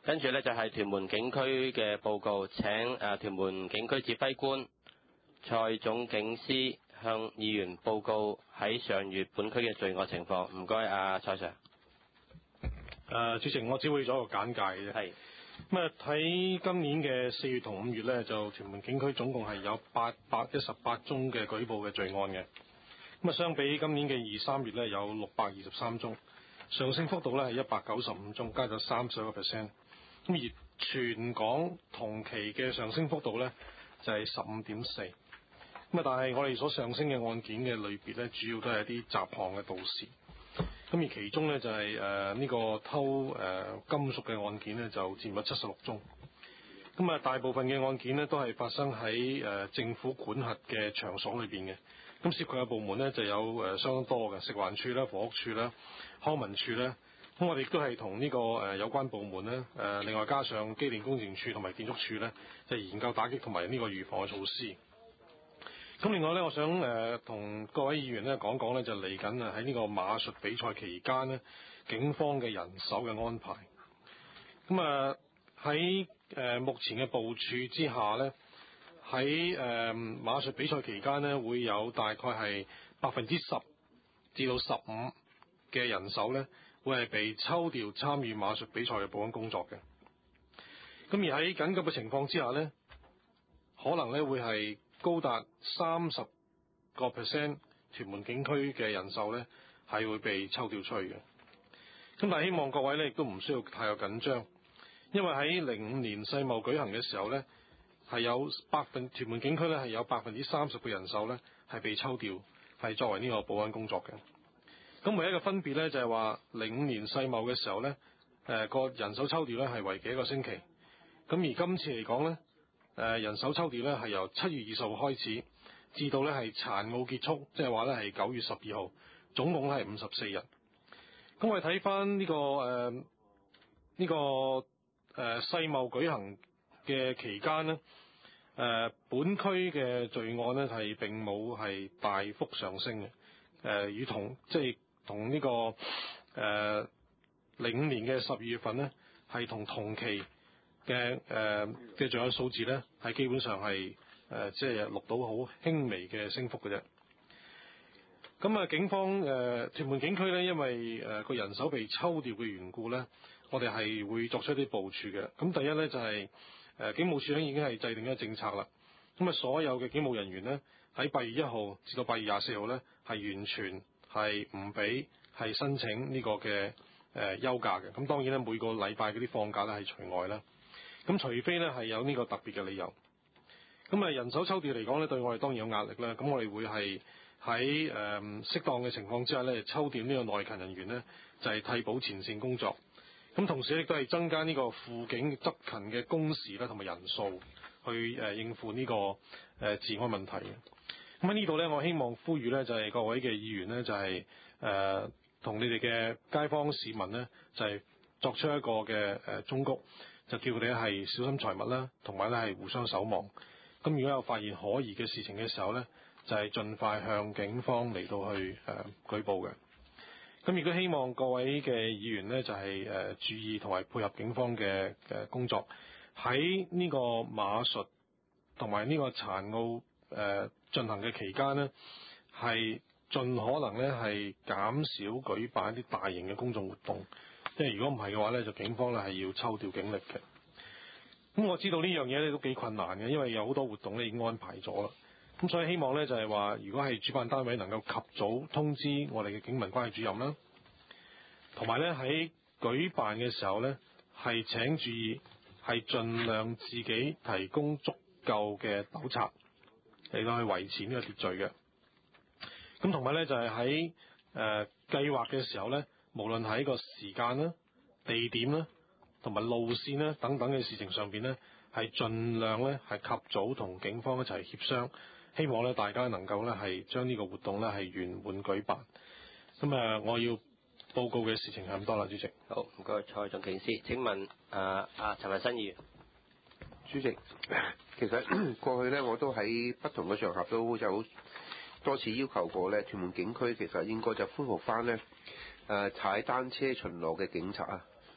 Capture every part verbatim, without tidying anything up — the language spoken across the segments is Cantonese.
跟住咧就係屯門警區嘅報告，請誒屯門警區指揮官蔡總警司向議員報告喺上月本區嘅罪惡情況。唔該，阿蔡 Sir。 誒，主席，我只會做一個簡介嘅啫。 係。 咁啊，喺今年嘅四月同五月咧，就屯門警區總共係有八百一十八宗嘅舉報嘅罪案嘅。咁啊，相比今年嘅二三月咧，有六百二十三宗，上升幅度咧係一百九十五宗，加咗三十一個 percent。咁而全港同期嘅上升幅度咧就係十五點四。咁啊，但係我哋所上升嘅案件嘅類別咧，主要都係一啲雜項嘅盜竊。咁而其中咧就係誒呢個偷誒、呃、金屬嘅案件咧，就佔咗七十六宗。咁啊，大部分嘅案件呢都係發生喺誒、呃、政府管轄嘅場所裏邊嘅。咁涉及嘅部門呢就有誒、呃、相當多嘅，食環署啦、房屋署啦、康文署啦。咁我哋亦都係同呢個誒、呃、有關部門呢，誒、呃、另外加上機電工程署同埋建築署呢，就研究打擊同埋呢個預防嘅措施。咁另外咧，我想誒同、呃、各位議員咧講講咧，就嚟緊啊喺呢個馬術比賽期間呢，警方嘅人手嘅安排。咁啊喺誒目前嘅部署之下咧，喺誒、呃、馬術比賽期間呢，會有大概係百分之十至到十五嘅人手咧，會係被抽調參與馬術比賽嘅保安工作嘅。咁而喺緊急嘅情況之下咧，可能咧會係高達三十個 percent 屯門警區嘅人手咧，係會被抽調出去嘅。咁但係希望各位咧亦都唔需要太有緊張，因為喺零五年世貿舉行嘅時候咧，係有百分屯門警區咧係有百分之三十嘅人手咧係被抽調，係作為呢個保安工作嘅。咁唯一嘅分別咧就係話零五年世貿嘅時候咧，誒、呃、個人手抽調咧係為期一個星期。咁而今次嚟講咧，誒人手抽調咧係由七月二十號開始，至到咧係殘奧結束，即係話咧係九月十二號，總共係五十四日。咁我哋睇翻呢個誒呢、呃這個誒、呃、世貿舉行嘅期間呢，誒、呃、本區嘅罪案呢係並冇係大幅上升嘅。誒、呃、與同即係同呢個誒零五年嘅十二月份呢，係同同期嘅誒嘅罪案數字咧，係基本上係誒即係錄到好輕微嘅升幅嘅啫。咁啊，警方誒、呃、屯門警區咧，因為誒個、呃、人手被抽調嘅緣故咧，我哋係會作出一啲部署嘅。咁第一咧就係、是、誒、呃、警務處咧已經係制定咗政策啦。咁啊，所有嘅警務人員咧喺八月一號至到八月廿四號咧，係完全係唔俾係申請呢個嘅誒休假嘅。咁當然咧，每個禮拜嗰啲放假咧係除外啦。咁除非咧係有呢個特別嘅理由。咁啊，人手抽調嚟講咧，對我哋當然有壓力啦。咁我哋會係喺誒適當嘅情況之下咧，抽調呢個內勤人員呢，就係、是、替補前線工作。咁同時亦都係增加呢個輔警執勤嘅工時啦，同埋人數去誒、呃、應付呢、這個誒、呃、治安問題嘅。咁喺呢度咧，我希望呼籲咧，就係、是、各位嘅議員呢，就係誒同你哋嘅街坊市民呢，就係、是、作出一個嘅誒忠告，就叫佢哋係小心財物啦，同埋咧係互相守望。咁如果有發現可疑嘅事情嘅時候咧，就係、是、盡快向警方嚟到去誒、呃、舉報嘅。咁亦都希望各位嘅議員呢，就係、是、誒、呃、注意同埋配合警方嘅嘅工作，喺呢個馬術同埋呢個殘奧誒進行嘅期間呢，係盡可能咧係減少舉辦一啲大型嘅公眾活動，因為如果唔係嘅話咧，就警方咧係要抽調警力嘅。咁我知道呢樣嘢咧都幾困難嘅，因為有好多活動咧已經安排咗啦。咁所以希望咧就係話，如果係主辦單位能夠及早通知我哋嘅警民關係主任啦，同埋咧喺舉辦嘅時候咧係請注意，係盡量自己提供足夠嘅督察嚟到去維持呢個秩序嘅。咁同埋咧就係喺誒計劃嘅時候咧，無論喺個時間啦、地點啦，同埋路線咧等等嘅事情上邊咧，係盡量咧係及早同警方一齊協商，希望咧大家能夠咧係將呢個活動咧係圓滿舉辦。咁啊，我要報告嘅事情係咁多啦，主席。 好，唔該，蔡總警司。請問啊啊陳文新議員。 主席，其實過去咧我都喺不同嘅場合都有多次要求過咧，屯門警區其實應該就恢復翻咧誒踩單車巡邏嘅警察啊。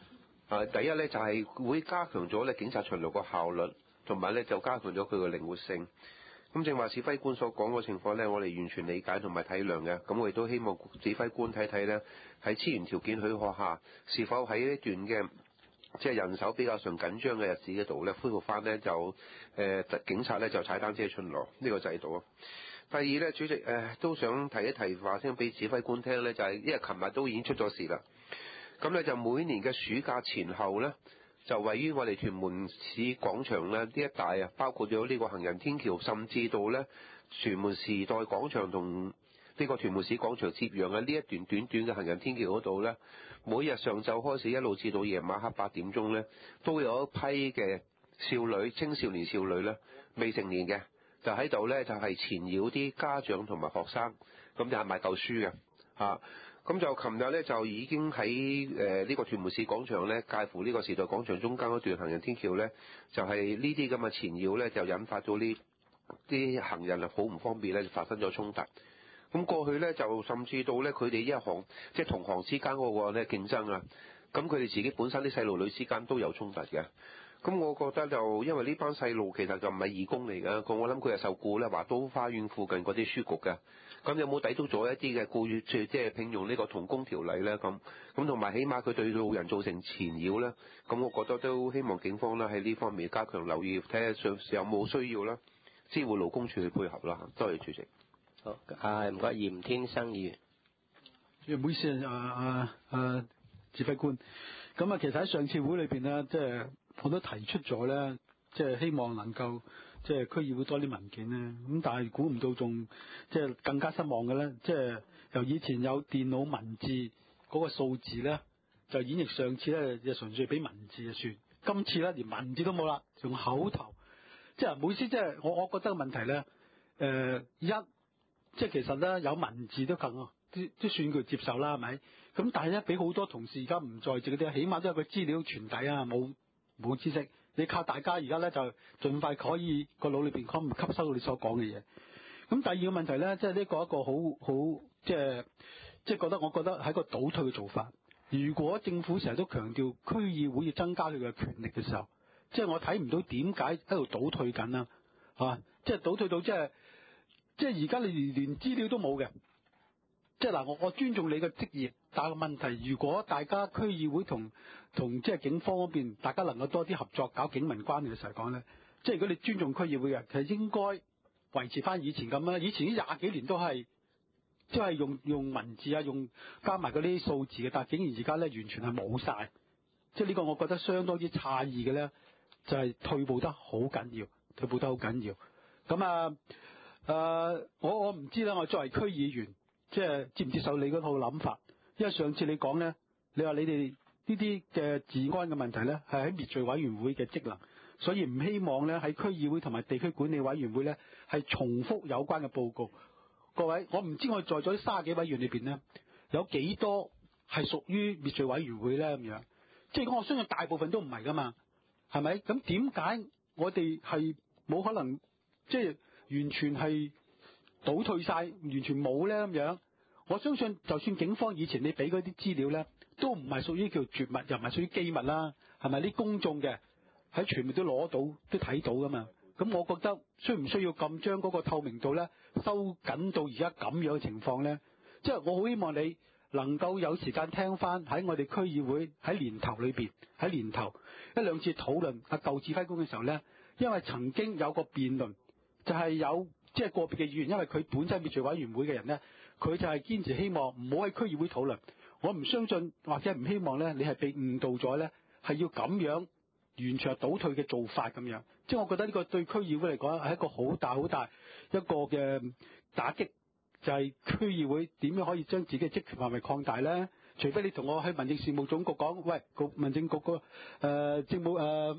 啊，第一咧就係會加強咗咧警察巡邏個效率，同埋咧就加強咗佢個靈活性。咁正話指揮官所講個情況咧，我哋完全理解同埋體諒嘅。咁我亦都希望指揮官睇睇咧，喺資源條件許可下，是否喺呢段嘅即係人手比較上緊張嘅日子嗰度咧，恢復翻咧就誒、呃、警察咧就踩單車巡邏呢個制度啊。第二咧，主席誒、呃、都想提一提話聲俾指揮官聽咧，就係、是、因為琴日都已經出咗事啦。咁咧就每年嘅暑假前後咧，就位於我哋屯門市廣場咧呢一帶啊，包括咗呢個行人天橋，甚至到咧屯門時代廣場同呢個屯門市廣場接壤嘅呢一段短短嘅行人天橋嗰度咧，每日上晝開始一路至到夜晚黑八點鐘咧，都有一批嘅少女、青少年少女咧，未成年嘅，就喺度咧就係纏繞啲家長同埋學生，咁就係賣舊書嘅嚇。咁就琴日咧就已經喺誒呢個屯門市廣場咧，介乎呢個時代廣場中間嗰段行人天橋咧，就係呢啲咁嘅纏繞咧，就引發到呢啲行人啊好唔方便咧，就發生咗衝突。咁過去咧就甚至到咧佢哋一行即係同行之間嗰個咧競爭啊，咁佢哋自己本身啲細路女之間都有衝突嘅。咁我覺得就因為呢班細路其實就唔係義工嚟㗎，咁我諗佢係受僱咧華都花園附近嗰啲書局嘅。咁有冇抵觸咗一啲嘅僱員即係聘用呢個童工條例咧？咁咁同埋起碼佢對老人造成纏擾咧，咁我覺得都希望警方咧喺呢方面加強留意，睇下上有冇需要啦，支援勞工處去配合啦。多謝主席。 好，啊唔該，嚴天生議員。 唔好意思啊，啊啊指揮官。咁啊，其實喺上次會裏邊咧，即係我都提出咗咧，即係希望能夠即係區議會多啲文件咧。咁但係估唔到仲即係更加失望嘅咧，即係由以前有電腦文字嗰個數字咧，就演繹上次咧就純粹俾文字就算，今次咧連文字都冇啦，用口頭。即係唔好意思，即係我我覺得個問題咧，誒、呃、一。即係其實咧有文字都更啊，都都算佢接受啦，係咪？咁但係咧俾好多同事而家唔在席嗰啲，起碼都有個資料傳遞啊，冇冇知識。你靠大家而家咧就盡快可以個腦裏邊可唔吸收到你所講嘅嘢。咁第二個問題咧，即係呢個一個好好即係即係覺得我覺得係一個倒退嘅做法。如果政府成日都強調區議會要增加佢嘅權力嘅時候，即係我睇唔到點解喺度倒退緊啊？啊，即係倒退到即係。即係而家你連連資料都冇嘅，即係嗱，我我尊重你嘅職業，但係問題，如果大家區議會同同即係警方嗰邊，大家能夠多啲合作，搞警民關係嘅時候講咧，即係如果你尊重區議會嘅，其實應該維持翻以前咁啦。以前呢廿幾年都係即係用用文字啊，用加埋嗰啲數字嘅，但係竟然而家咧完全係冇晒，即係呢個我覺得相當之詫異嘅咧，就係、是、退步得好緊要，退步得好緊要。咁啊〜誒、uh，我我唔知啦。我作為區議員，即係接唔接受你嗰套諗法？因為上次你講咧，你話你哋呢啲嘅治安嘅問題咧，係喺滅罪委員會嘅職能，所以唔希望咧喺區議會同埋地區管理委員會咧係重複有關嘅報告。各位，我唔知我在座啲卅幾委員裏邊咧，有幾多係屬於滅罪委員會咧咁樣？即係我相信大部分都唔係噶嘛，係咪？咁點解我哋係冇可能即係？完全係倒退晒，完全冇咧咁樣。我相信就算警方以前你俾嗰啲資料咧，都唔係屬於叫絕密，又唔係屬於機密啦，係咪？啲公眾嘅喺傳媒都攞到，都睇到噶嘛。咁我覺得需唔需要咁將嗰個透明度咧收緊到而家咁樣嘅情況咧？即係我好希望你能夠有時間聽翻喺我哋區議會喺年頭裏邊喺年頭一兩次討論阿舊指揮官嘅時候咧，因為曾經有個辯論。就係有即係個別嘅議員，因為佢本身滅罪委員會嘅人咧，佢就係堅持希望唔好喺區議會討論。我唔相信或者唔希望咧，你係被誤導咗咧，係要咁樣完全係倒退嘅做法咁樣。即係我覺得呢個對區議會嚟講係一個好大好大一個嘅打擊，就係區議會點樣可以將自己嘅職權範圍擴大咧？除非你同我去民政事務總局講，喂，局民政局個誒、呃、政務誒。呃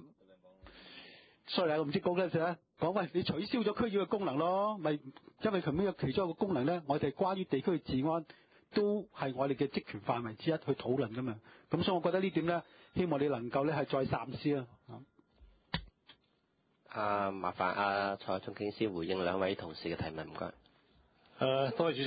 sorry 啊，唔知講咩事咧？講喂，你取消咗區議會嘅功能咯，咪因為琴日有其中一個功能咧，我哋關於地區嘅治安都係我哋嘅職權範圍之一去討論噶嘛。咁所以我覺得呢點咧，希望你能夠咧係再三思啦。 啊，麻煩啊，蔡總警司回應兩位同事嘅提問，唔該。 誒，多謝主席。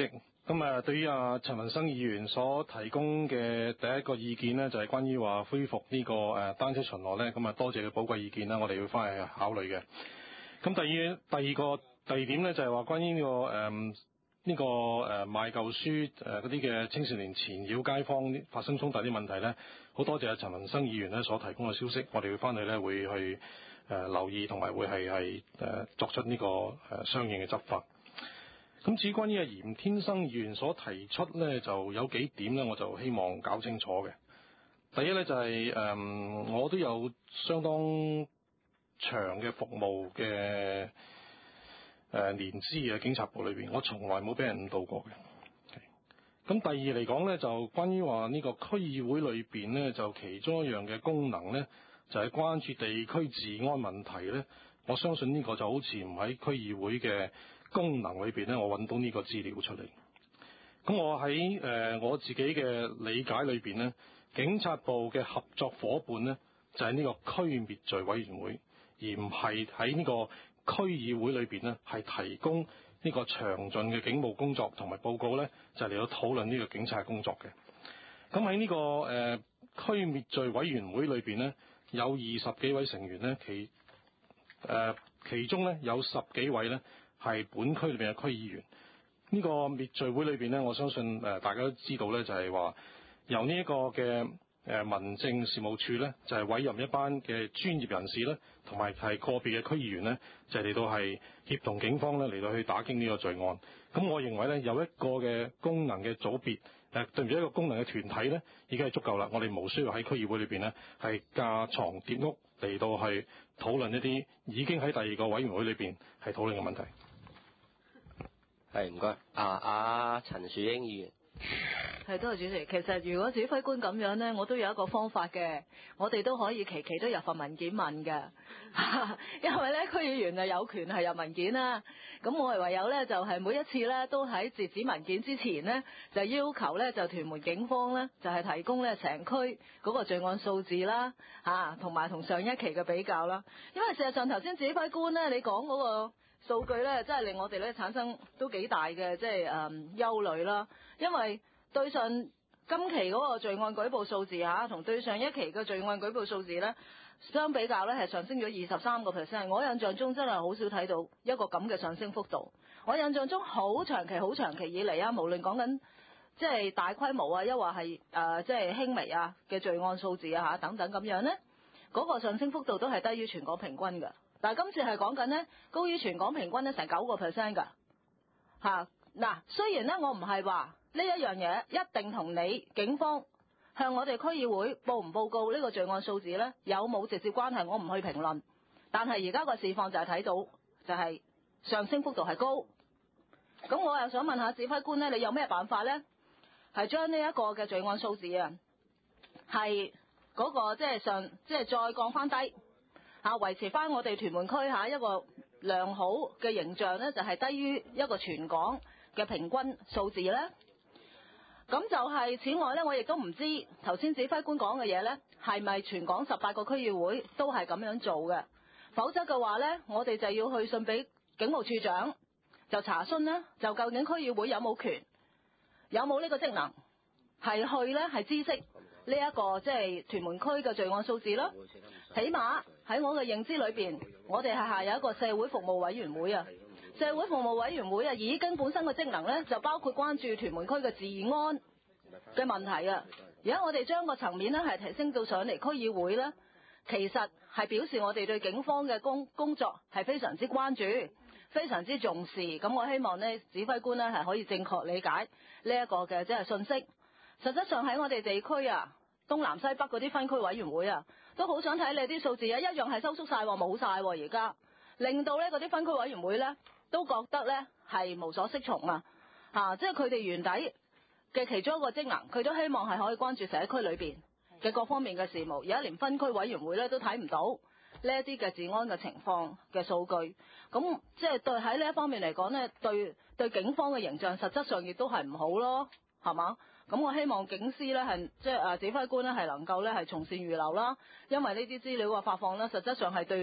咁啊，對於啊陳文生議員所提供嘅第一個意見呢，就係關於話恢復呢個誒單車巡邏呢。咁啊多謝佢寶貴意見啦，我哋要翻去考慮嘅。咁第二第二個第二點呢，就係話關於呢個誒呢個誒賣舊書誒嗰啲嘅青少年纏擾街坊發生衝突啲問題呢，好多謝啊陳文生議員呢所提供嘅消息，我哋會翻去呢會去誒留意同埋會係係誒作出呢個誒相應嘅執法。咁至於關於阿嚴天生議員所提出咧，就有幾點咧，我就希望搞清楚嘅。第一咧就係、是、誒、嗯，我都有相當長嘅服務嘅誒、呃、年資嘅警察部裏邊，我從來冇俾人誤導過嘅。咁、okay. 第二嚟講咧，就關於話呢個區議會裏邊咧，就其中一樣嘅功能咧，就係、是、關注地區治安問題咧。我相信呢個就好似唔喺區議會嘅功能裏邊咧，我揾到呢個資料出嚟。咁我喺誒、呃、我自己嘅理解裏邊咧，警察部嘅合作夥伴咧就係、是、呢個區滅罪委員會，而唔係喺呢個區議會裏邊咧係提供呢個詳盡嘅警務工作同埋報告咧，就嚟、是、到討論呢個警察工作嘅。咁喺呢個誒、呃、區滅罪委員會裏邊咧，有二十幾位成員咧，其誒、呃、其中咧有十幾位咧。係本區裏邊嘅區議員，呢、這個滅罪會裏邊呢，我相信誒、呃、大家都知道呢，就係、是、話由呢一個嘅誒、呃、民政事務處呢，就係、是、委任一班嘅專業人士呢，同埋係個別嘅區議員呢，就嚟、是、到係協同警方呢嚟到去打擊呢個罪案。咁我認為呢，有一個嘅功能嘅組別誒、呃、對唔住一個功能嘅團體呢，已經係足夠啦。我哋冇需要喺區議會裏邊呢，係架床疊屋嚟到去討論一啲已經喺第二個委員會裏邊係討論嘅問題。 係唔該，啊啊陳樹英議員。 係，多謝主席。其實如果指揮官咁樣呢，我都有一個方法嘅，我哋都可以期期都入份文件問嘅，因為咧區議員啊有權係入文件啦。咁我哋唯有咧就係、是、每一次咧都喺截止文件之前呢，就要求咧就屯門警方咧就係、是、提供咧成區嗰個罪案數字啦，嚇同埋同上一期嘅比較啦。因為事實上頭先指揮官咧你講嗰個數據咧，真係令我哋咧產生都幾大嘅即係誒憂慮啦。因為對上今期嗰個罪案舉報數字嚇，同對上一期嘅罪案舉報數字咧相比較咧係上升咗二十三個 percent。我印象中真係好少睇到一個咁嘅上升幅度。我印象中好長期好長期以嚟啊，無論講緊即係大規模啊，抑或係誒即係輕微啊嘅罪案數字啊嚇等等咁樣咧，嗰個上升幅度都係低於全港平均嘅。但係今次係講緊咧高於全港平均咧成九個 percent 㗎嚇。嗱，雖然咧我唔係話呢一樣嘢一定同你警方向我哋區議會報唔報告呢個罪案數字咧有冇直接關係，我唔去評論。但係而家個市況就係睇到就係上升幅度係高。咁我又想問下指揮官咧，你有咩辦法咧？係將呢一個嘅罪案數字啊，係嗰個即係上即係再降翻低。嚇，維持翻我哋屯門區嚇一個良好嘅形象咧，就係低於一個全港嘅平均數字咧。咁就係此外咧，我亦都唔知頭先指揮官講嘅嘢咧，係咪全港十八個區議會都係咁樣做嘅？否則嘅話咧，我哋就要去信俾警務處長，就查詢咧，就究竟區議會有冇權，有冇呢個職能，係去咧係知悉呢一個即係屯門區嘅罪案數字咯。起碼喺我嘅認知裏邊，我哋係下有一個社會服務委員會啊。社會服務委員會啊，已經本身嘅職能咧，就包括關注屯門區嘅治安嘅問題啊。而家我哋將個層面咧係提升到上嚟區議會咧，其實係表示我哋對警方嘅工工作係非常之關注、非常之重視。咁我希望呢指揮官咧係可以正確理解呢一個嘅即係信息。實質上喺我哋地區啊，東南西北嗰啲分區委員會啊，都好想睇你啲數字啊，一樣係收縮晒，冇晒而家，令到咧嗰啲分區委員會咧都覺得咧係無所適從啊！嚇，即係佢哋原底嘅其中一個職能，佢都希望係可以關注社區裏邊嘅各方面嘅事務，而家連分區委員會咧都睇唔到呢一啲嘅治安嘅情況嘅數據，咁即係對喺呢一方面嚟講咧，對對警方嘅形象實質上亦都係唔好咯，係嘛？咁我希望警司咧係即係誒指揮官咧係能夠咧係從善如流啦，因為呢啲資料嘅發放咧，實質上係對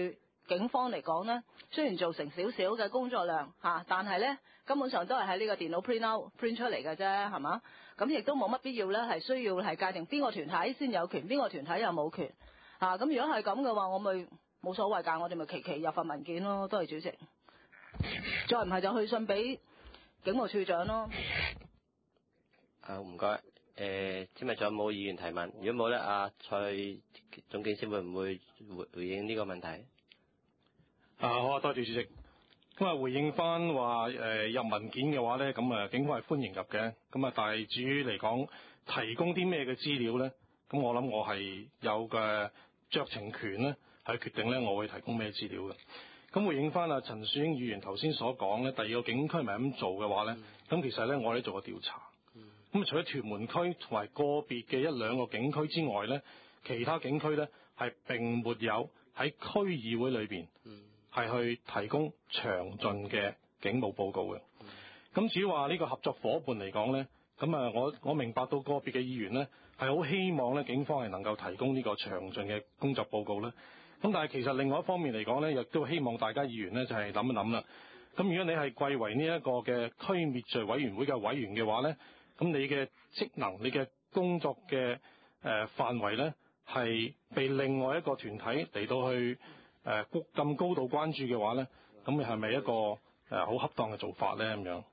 警方嚟講咧，雖然造成少少嘅工作量嚇，但係咧根本上都係喺呢個電腦 print out print 出嚟嘅啫，係嘛？咁亦都冇乜必要咧，係需要係界定邊個團體先有權，邊個團體又冇權嚇。咁、啊、如果係咁嘅話，我咪冇所謂㗎，我哋咪期期入份文件咯。多謝主席。再唔係就去信俾警務處長咯。 啊，唔該。誒，今日仲有冇議員提問？如果冇咧，阿蔡總警司會唔會回回應呢個問題？ 啊，好啊，多謝主席。咁啊，回應翻話誒入文件嘅話咧，咁啊警方係歡迎入嘅。咁啊，但係至於嚟講提供啲咩嘅資料咧，咁我諗我係有嘅酌情權咧，係決定咧我會提供咩資料嘅。咁回應翻啊陳樹英議員頭先所講咧，第二個警區咪咁做嘅話咧，咁、嗯、其實咧我哋做過調查。咁、嗯、除咗屯門區同埋個別嘅一兩個警區之外咧，其他警區咧係並沒有喺區議會裏邊係去提供詳盡嘅警務報告嘅。咁、嗯、至於話呢個合作伙伴嚟講咧，咁啊我我明白到個別嘅議員咧係好希望咧警方係能夠提供呢個詳盡嘅工作報告咧。咁但係其實另外一方面嚟講咧，亦都希望大家議員咧就係諗一諗啦。咁如果你係貴為呢一個嘅區滅罪委員會嘅委員嘅話咧，咁你嘅職能、你嘅工作嘅誒範圍咧，係被另外一個團體嚟到去誒咁、呃、高度關注嘅話咧，咁你係咪一個誒好、呃、恰當嘅做法咧？咁樣。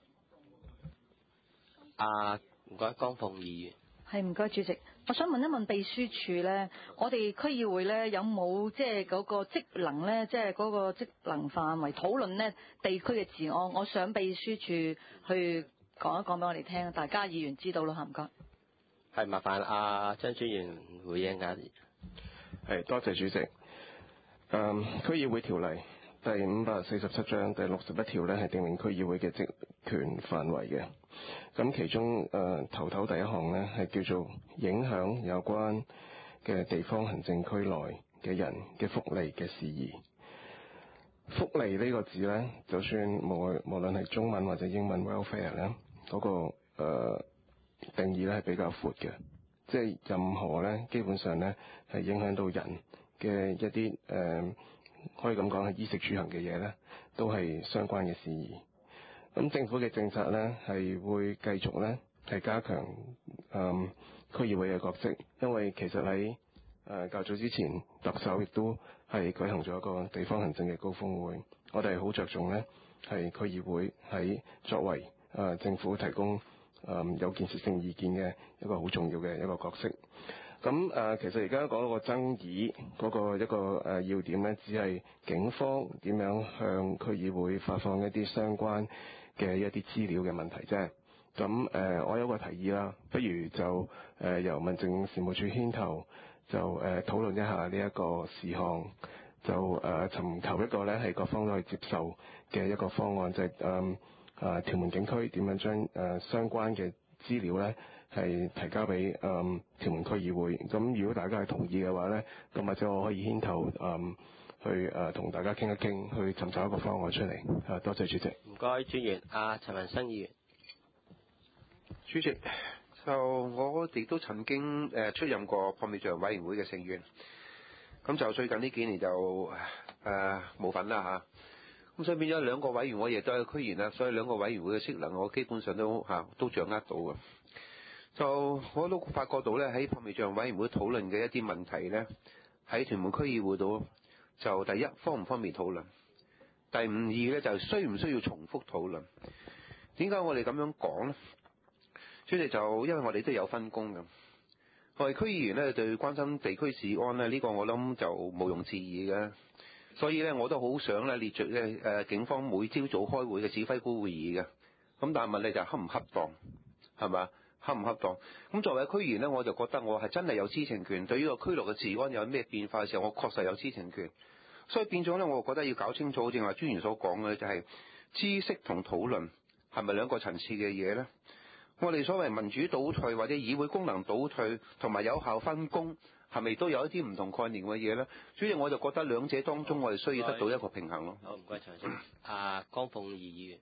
啊，唔該，江鳳議員。 係，唔該主席，我想問一問秘書處咧，我哋區議會咧有冇即係嗰個職能咧，即係嗰個職能範圍討論咧地區嘅治安？我想秘書處去講一講俾我哋聽，大家議員知道咯，唔該。 係，麻煩阿張專員回應下。 係，多謝主席。嗯，區議會條例第五百四十七章第六十一條咧係訂明區議會嘅職權範圍嘅。咁其中誒、呃、頭頭第一項呢，係叫做影響有關嘅地方行政區內嘅人嘅福利嘅事宜。福利呢個字呢，就算無無論係中文或者英文 welfare 咧，嗰、那個誒、呃、定義咧係比較闊嘅，即係任何呢，基本上呢，係影響到人嘅一啲誒、呃、可以咁講係衣食住行嘅嘢呢，都係相關嘅事宜。咁政府嘅政策咧，係會繼續咧係加強誒區議會嘅角色，因為其實喺誒、呃、較早之前，特首亦都係舉行咗一個地方行政嘅高峰會，我哋係好着重咧係區議會喺作為誒、呃、政府提供誒、呃、有建設性意見嘅一個好重要嘅一個角色。咁誒、呃，其實而家講到個爭議嗰個一個誒要點咧，只係警方點樣向區議會發放一啲相關嘅一啲資料嘅問題啫。咁誒、呃，我有個提議啦，不如就誒、呃、由民政事務處牽頭，就誒、呃、討論一下呢一個事項，就誒、呃、尋求一個咧係各方都可以接受嘅一個方案，就係誒誒屯門警區點樣將誒、呃、相關嘅資料咧係提交俾誒屯門區議會。咁如果大家係同意嘅話咧，咁或者我可以牽頭誒、呃、去誒同、呃、大家傾一傾，去尋找一個方案出嚟。啊，多謝主席。 唔該，專員阿陳文新議員。 主席，就我亦都曾經誒出任過撲滅罪委員會嘅成員，咁就最近呢幾年就誒冇、呃、份啦嚇，咁所以變咗兩個委員，我亦都係區員啦，所以兩個委員會嘅職能我基本上都嚇、啊、都掌握到嘅。就我都發覺到咧，喺撲滅罪委員會討論嘅一啲問題咧，喺屯門區議會度就第一方唔方便討論，第五二咧就需唔需要重複討論？點解我哋咁樣講咧？主席，就因為我哋都有分工嘅，我哋區議員咧對關心地區治安咧呢、呢個我諗就毋庸置疑嘅，所以咧我都好想咧列著咧誒警方每朝早開會嘅指揮官會議嘅，咁但係問題就恰唔恰當，係咪？恰唔恰當？咁作為區議員咧，我就覺得我係真係有知情權，對於個區內嘅治安有咩變化嘅時候，我確實有知情權，所以變咗咧，我覺得要搞清楚，正話專員所講嘅就係知識同討論係咪兩個層次嘅嘢咧？我哋所謂民主倒退或者議會功能倒退同埋有效分工，係咪都有一啲唔同概念嘅嘢咧？所以我就覺得兩者當中我哋需要得到一個平衡咯。 好，唔該，陳生。阿江鳳儀議員。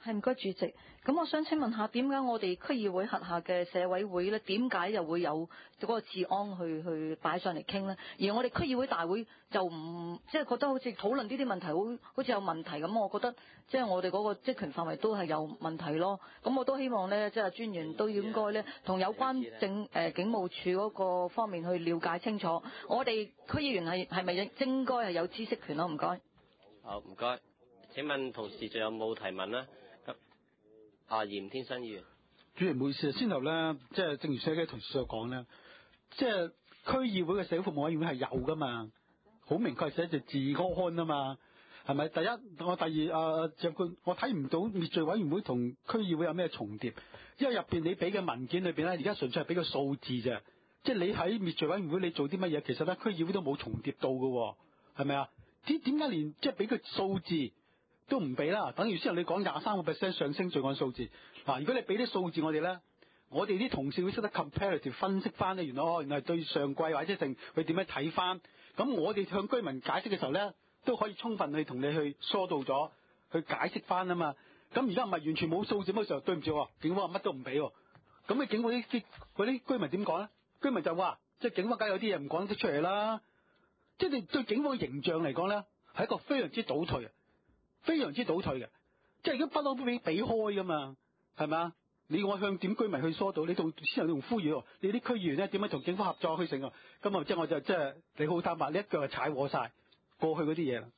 係，唔該主席。咁我想請問下，點解我哋區議會轄下嘅社委會咧，點解又會有嗰個治安去去擺上嚟傾咧？而我哋區議會大會就唔即係覺得好似討論呢啲問題好好似有問題咁，我覺得即係我哋嗰個職權範圍都係有問題咯。咁我都希望咧，即係專員都應該咧同有關政誒、呃、警務處嗰個方面去了解清楚。我哋區議員係係咪應該係有知識權咯？唔該。 好，唔該。請問同事仲有冇提問咧？啊，嚴天新議員。 主席，唔好意思，先頭咧，即係正如社嘅同事所講咧，即係區議會嘅社會服務委員會係有噶嘛，好明確係寫住治安啊嘛，係咪？第一，我第二啊，長官，我睇唔到滅罪委員會同區議會有咩重疊，因為入邊你俾嘅文件裏邊咧，而家純粹係俾個數字啫，即係你喺滅罪委員會你做啲乜嘢，其實咧區議會都冇重疊到嘅，係咪啊？點點解連即係俾個數字都唔俾啦？等於先頭你講廿三個 percent 上升罪案數字，嗱，如果你俾啲數字我哋咧，我哋啲同事會識得 comparative 分析翻咧，原來哦，原來係對上季或者剩佢點樣睇翻，咁我哋向居民解釋嘅時候咧，都可以充分去同你去疏導咗，去解釋翻啊嘛。咁而家唔係完全冇數字嗰時候，對唔住，警方話乜都唔俾，咁你警方啲啲嗰啲居民點講咧？居民就話，即係警方梗有啲嘢唔講得出嚟啦，即係你對警方嘅形象嚟講咧，係一個非常之倒退啊！非常之倒退嘅，即係如果不嬲都俾俾開噶嘛，係咪啊？你我向點居民去疏導，你同先頭用呼籲，你啲區議員咧點樣同警方合作去成啊？咁啊，即係我就即係你好坦白，你一腳就踩禍晒過去嗰啲嘢啦。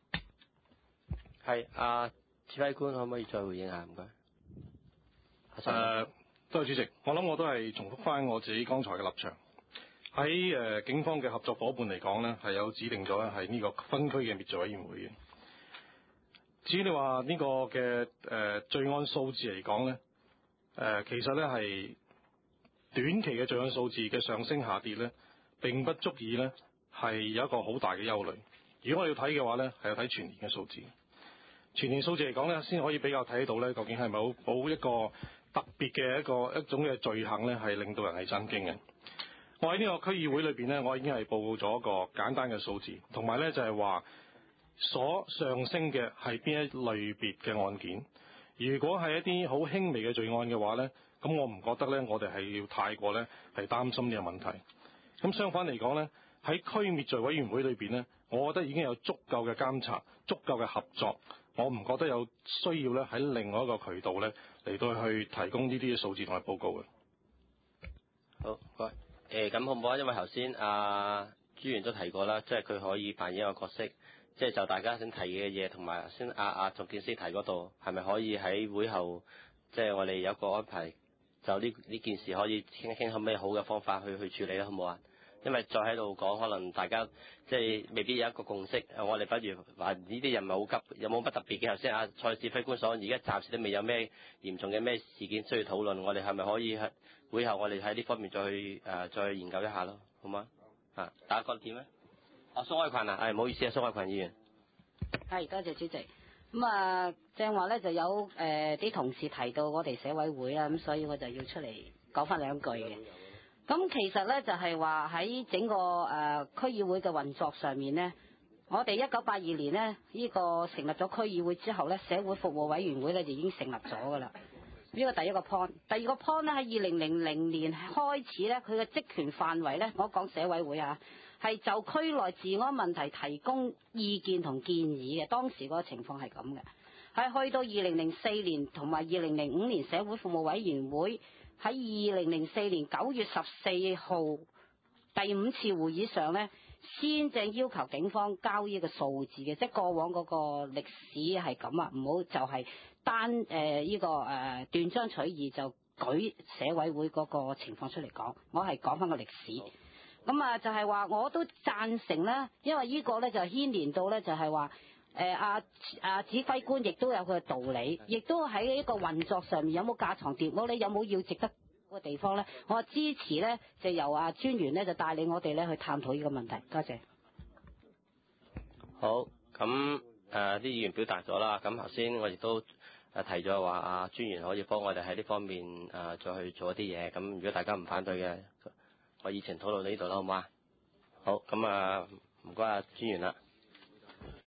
係啊，指揮官可唔可以再回應下？唔該。 誒，多謝主席。我諗我都係重複翻我自己剛才嘅立場。喺誒、呃、警方嘅合作伙伴嚟講咧，係有指定咗係呢個分區嘅滅罪委員會嘅。至於你話呢個嘅誒、呃、罪案數字嚟講咧，誒、呃、其實咧係短期嘅罪案數字嘅上升下跌咧，並不足以咧係有一個好大嘅憂慮。如果我要睇嘅話咧，係要睇全年嘅數字。全年數字嚟講咧，先可以比較睇到咧，究竟係咪冇冇一個特別嘅一個一種嘅罪行咧，係令到人係震驚嘅。我喺呢個區議會裏邊咧，我已經係報告咗一個簡單嘅數字，同埋咧就係話，所上升嘅係邊一類別嘅案件？如果係一啲好輕微嘅罪案嘅話呢，咁我唔覺得呢，我哋係要太過呢係擔心呢個問題。咁相反嚟講呢，喺區滅罪委員會裏邊呢，我覺得已經有足夠嘅監察、足夠嘅合作，我唔覺得有需要呢喺另外一個渠道呢嚟到去提供呢啲嘅數字同埋報告嘅。 好，唔該。誒，咁好唔好啊？因為頭先阿朱元都提過啦，即係佢可以扮演一個角色。即係就大家想提嘅嘢，同埋先阿阿總警司提嗰度，係咪可以喺會後，即係我哋有個安排，就呢呢件事可以傾一傾，有咩好嘅方法去去處理咧，好唔好啊？因為再喺度講，可能大家即係未必有一個共識。我哋不如話呢啲人唔係好急，有冇乜特別嘅？頭先阿蔡指揮官所，而家暫時都未有咩嚴重嘅咩事件需要討論。我哋係咪可以喺會後，我哋喺呢方面再去誒、呃、再研究一下咯，好嗎？啊，打個點咧？啊，蘇愛群啊，係唔好意思啊，蘇愛群議員。 係，多謝主席。咁啊，正話咧就有誒啲、呃、同事提到我哋社委會啦，咁所以我就要出嚟講翻兩句嘅。咁其實咧就係話喺整個誒、呃、區議會嘅運作上面咧，我哋一九八二年咧呢、呢個成立咗區議會之後咧，社會服務委員會咧就已經成立咗噶啦。呢個第一個 point， 第二個 point 咧喺二零零零年開始咧，佢嘅職權範圍咧，我講社委會啊。係就區內治安問題提供意見同建議嘅，當時嗰個情況係咁嘅。係去到二零零四年同埋二零零五年社會服務委員會喺二零零四年九月十四號第五次會議上呢，先正要求警方交呢個數字嘅，即係過往嗰個歷史係咁啊，唔好就係單誒呢、呃這個誒、呃、斷章取義就舉社委會嗰個情況出嚟講，我係講翻個歷史。咁啊，就係話我都贊成啦，因為呢個咧就牽連到咧就係話，誒阿阿指揮官亦都有佢嘅道理，亦都喺呢個運作上面有冇架床疊屋咧，有冇要值得嘅地方咧，我支持咧就由阿專員咧就帶領我哋咧去探討呢個問題。多謝。 好，咁誒啲議員表達咗啦，咁頭先我亦都誒提咗話阿專員可以幫我哋喺呢方面誒、呃、再去做一啲嘢，咁如果大家唔反對嘅。我以前討論到呢度啦，好唔好啊？好，咁啊，唔該啊，專員啦。